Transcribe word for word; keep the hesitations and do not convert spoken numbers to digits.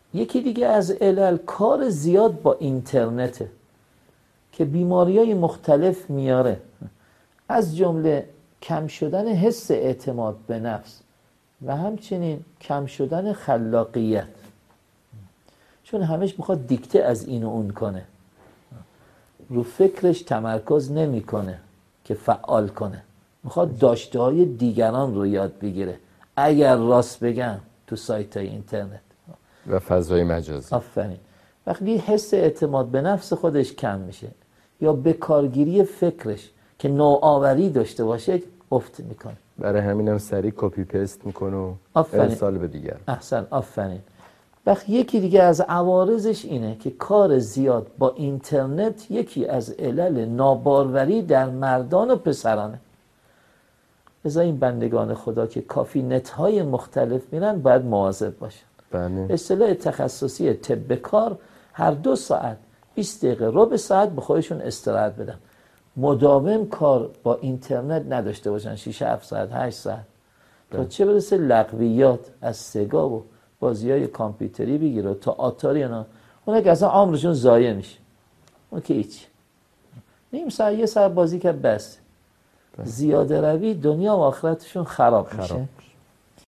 یکی دیگه از علل کار زیاد با اینترنته که بیماری‌های مختلف میاره، از جمله کم شدن حس اعتماد به نفس و همچنین کم شدن خلاقیت، چون همش میخواد دیکته از این و اون کنه، رو فکرش تمرکز نمیکنه که فعال کنه، میخواد داشته های دیگران رو یاد بگیره. اگر راست بگم تو سایت های اینترنت و فضای مجازی. آفرین. وقتی حس اعتماد به نفس خودش کم میشه یا به کارگیری فکرش که نوآوری داشته باشه افت میکنه. برای همینم سریع کپی پست میکنه و ارسال به دیگر. احسن، آفرین. وقتی یکی دیگه از عوارضش اینه که کار زیاد با اینترنت یکی از علل ناباروری در مردان و پسرانه. لذا این بندگان خدا که کافی نت های مختلف میرن باید مواظب باشن. بله. اصطلاح تخصصی طب کار هر دو ساعت بیست دقیقه ربع ساعت به خودشون استراحت بدن، مداوم کار با اینترنت نداشته باشن شش هفت ساعت هشت ساعت. تا چه برسه لغویات از سگا و بازی های کامپیوتری بگیره تا آتاری اینا، اون که اصلا عمرشون ضایع میشه. اون که هیچ نیم ساعت یه ساعت بازی که بس، زیاده روی دنیا و آخرتشون خراب میشه. خراب.